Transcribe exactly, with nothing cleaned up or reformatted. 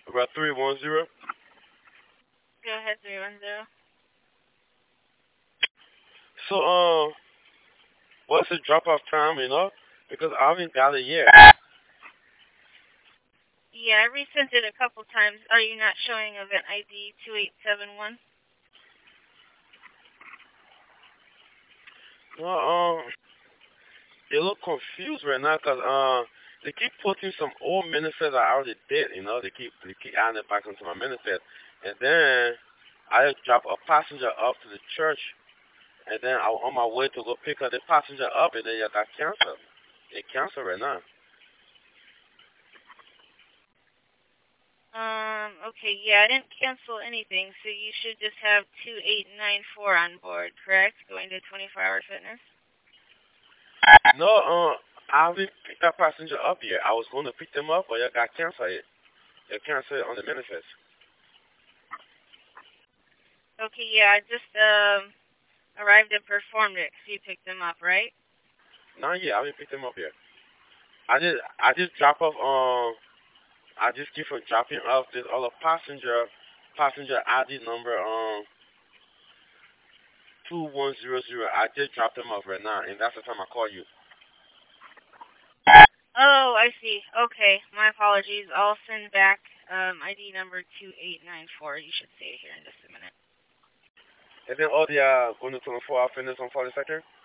About three one zero. Go ahead, three one zero. So, um, what's the drop-off time, you know? Because I haven't got it yet. Yeah, I resent it a couple times. Are you not showing event I D two eight seven one? Well, um, they look confused right now because, uh, they keep putting some old manifest I already did, you know? They keep, they keep adding it back into my manifest. And then I drop a passenger up to the church, and then I was on my way to go pick up the passenger up, and then it got canceled. It canceled right now. Um, okay, yeah, I didn't cancel anything, so you should just have two eight nine four on board, correct? Going to twenty-four hour fitness? No, uh, I haven't picked that passenger up yet. I was going to pick them up, but it got canceled. It, it canceled on the manifest. Okay, yeah, I just, um, arrived and performed it, so you picked them up, right? Not yet. I haven't picked them up yet. I just, I just drop off, um, I just keep on dropping off this other passenger, passenger I D number, um, two one zero zero. I just dropped them off right now, and that's the time I call you. Oh, I see. Okay, my apologies. I'll send back, um, I D number two eight nine four. You should see it here in just a minute. And then all the, uh, going to twenty-four hour fitness on forty-second.